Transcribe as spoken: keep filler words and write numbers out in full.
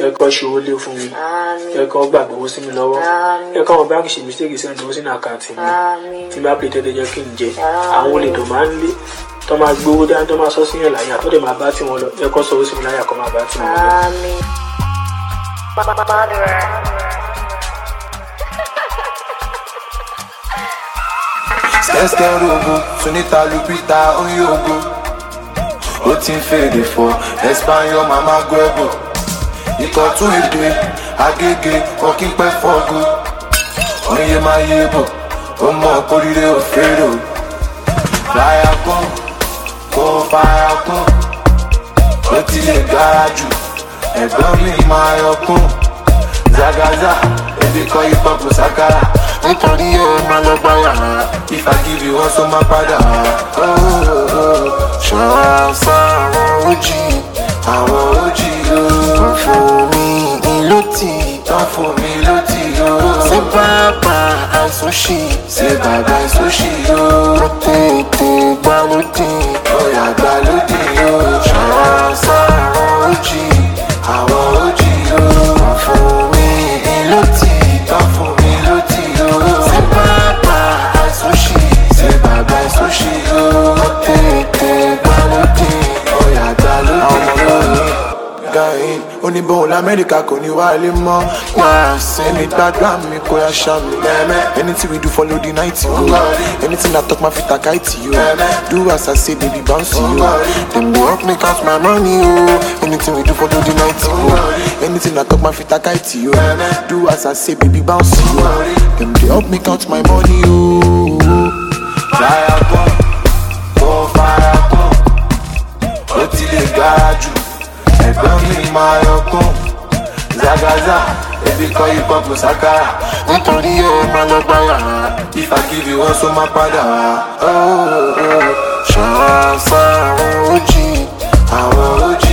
ẹ kọ́ ṣòwò lé fún mi ẹ kọ́ gbàgbé owó sí mi lọ́wọ́ ẹ kọ́ àwọn báńkì ṣe mistake sẹ́ni owó sínú àkáǹtì mi tí bá pè tẹ́lẹ̀ jẹ́ kí n jẹ àwọn olè tó máa ń lé tó máa gbowó dáná tó máa sọ sí yàn láyà tó dẹ̀ máa bá tiwọn lọ ẹ kọ́ sọ owó sí mi láyà kọ́ máa bá tiwọn lọ. Esther Ogo, Sunita Lupita Oyogo. Ó ti ń fèdè fọ Espanyol Mama Guebo. Ikọ̀ tún èdè Agége wọn kí n pẹ́ fọ́go. Oye máa yé bọ̀, ó mọ̀ kórìíre òfèrè o. Fàyà kan, kò fàyà kan. Ó ti lè gara jù, ẹ̀gbọ́n mi máa yọkún. Zagaza, ebi kọ́ hip hop sakara. Nítorí ẹ máa lọ gbá yàrá. If I give you one, so máa padà. Ṣọ́ra sáwọn ojì, àwọn ojì ló. Wọ́n fún mi ìlú tí, wọ́n fún mi ìlú tí o. Ṣé bàbá àìsóṣì, ṣé bàbá àìsóṣì o. Mo tètè gbá lódì, ọ̀yà gbá lódì o. Ṣọ́ra sáwọn ojì, àwọn ojì ló. Wọ́n fún mi ìlú tí, wọ́n fún mi ìlú tí o. Ṣé bàbá àìsóṣì, ṣé bàbá àìsóṣì o. Mo tètè gbá lódì, ọ̀yà gbá lódì o. Gain, oníbòhùn l'Amẹ́ríkà kò ní wálé mọ́. Wá sẹ́ni gbàgbà mi kò yá ṣá mi. Anything we do follow the night yo. Anything I talk my fit like it yo. Do as I say baby bounce yo. Them dey help me count my money yo. Anything we do follow the night yo. Anything I talk my fit like it yo. Do as I say baby bounce yo. Them dey help me count my money yo. Fire gun, go fire gun. Ó ti lè gara jù. Ẹ̀gbọ́n mi máa yọkún. Zagaza, ebi kọ́ hip hop sakara. Nítorí ẹ máa lọ gbá yàrá. If I give you one, so máa padà. Ṣọ́ra sáwọn ojì, àwọn ojì.